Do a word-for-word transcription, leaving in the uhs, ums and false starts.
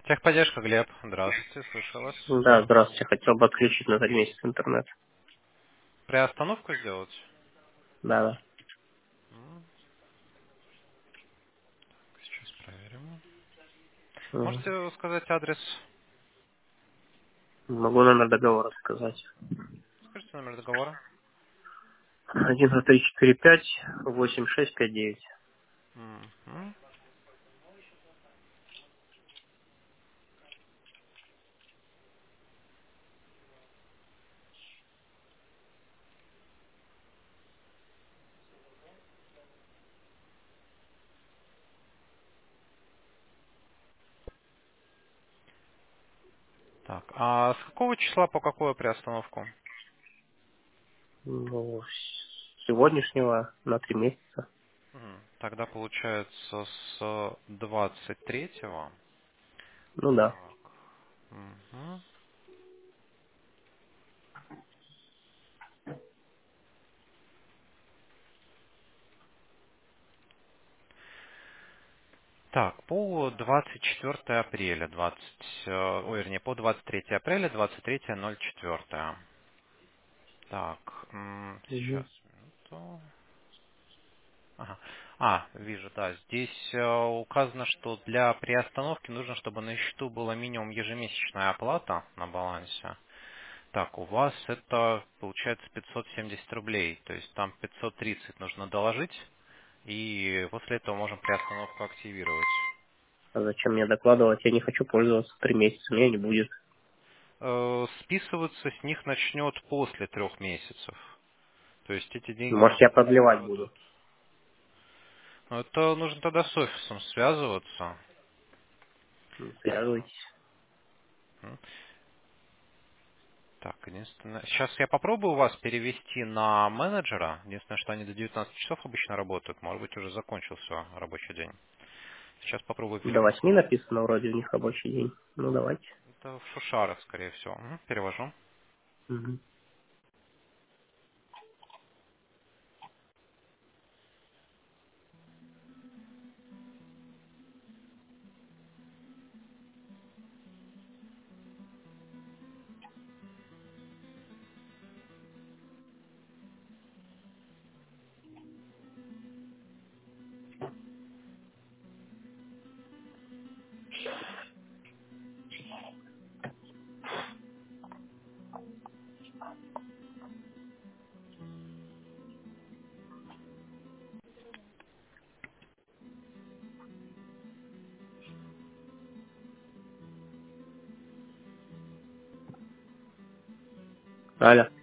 Техподдержка, Глеб. Здравствуйте, слышу вас. Да, здравствуйте. Хотел бы отключить на три месяца интернет. Приостановку сделать? Да, да. М, Сейчас проверим. Мгм. Можете сказать адрес? Могу номер договора сказать. Скажите номер договора. Один два три четыре пять восемь шесть пять девять. Мгм. Так, а с какого числа по какую приостановку? Ну, с сегодняшнего на три месяца. Мгм. Тогда получается с двадцать третьего. Ну да. Так. Мгм. Так, по двадцать четвёртое апреля, двадцать, э, ой, вернее, по двадцать третье апреля, двадцать третье ноль четыре. Так, м, Мгм. сейчас, минуту. Ага. А, вижу, да. Здесь э, указано, что для приостановки нужно, чтобы на счету была минимум ежемесячная оплата на балансе. Так, у вас это получается пятьсот семьдесят рублей, то есть там пятьсот тридцать нужно доложить, и после этого можем приостановку активировать. А зачем мне докладывать? Я не хочу пользоваться три месяца. Меня не будет. Э, Списываться с них начнет после трех месяцев. То есть эти деньги Может, вам я не продлевать буду. попадут. Но это нужно тогда с офисом связываться. Ну, связывайтесь. Так, единственное... Сейчас я попробую вас перевести на менеджера. Единственное, что они до девятнадцати часов обычно работают. Может быть, уже закончился рабочий день. Сейчас попробую До перевести. восьми написано вроде у них рабочий день. Ну, давайте. Это в Шушарах, скорее всего. Мгм, перевожу. Мгм. Алло.